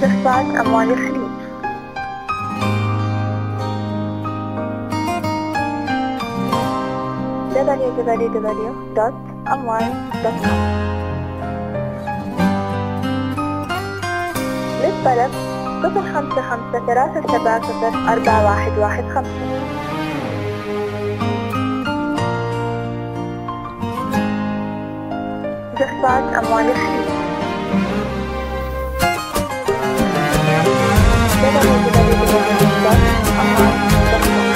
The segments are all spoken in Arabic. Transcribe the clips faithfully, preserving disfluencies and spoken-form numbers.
دفعة أموال الخليج. دبليو دبليو دبليو دوت أموال دوت كوم. للطلب صفر خمسة خمسة ثلاثة سبعة صفر أربعة واحد واحد خمسة. دفعة أموال الخليج. دبليو دبليو دبليو دوت أموال دوت كوم.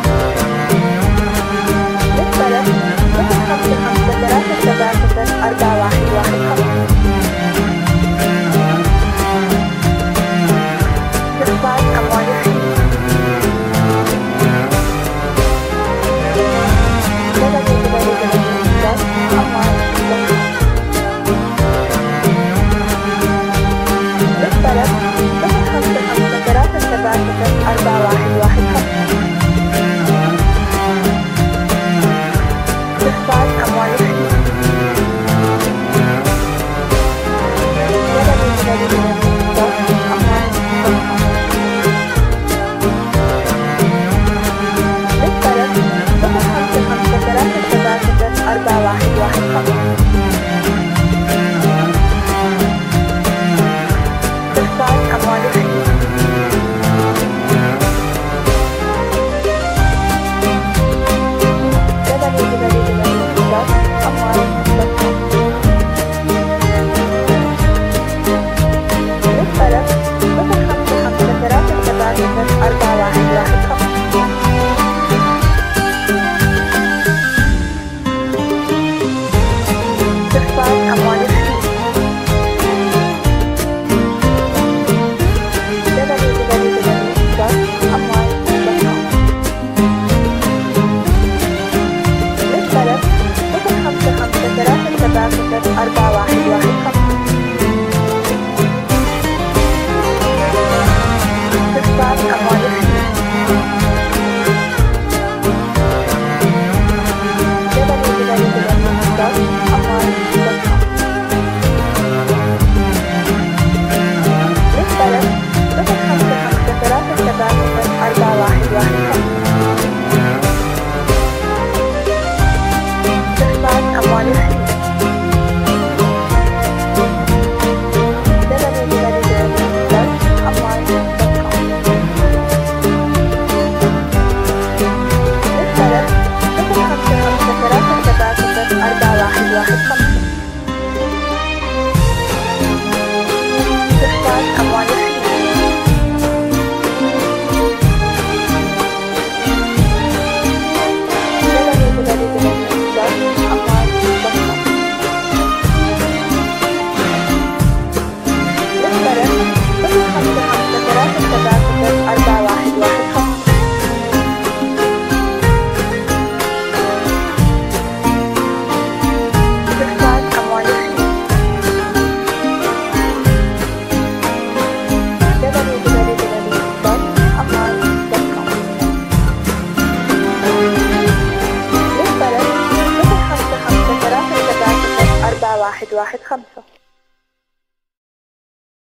للطلب صفر خمسة خمسة ثلاثة سبعة صفر أربعة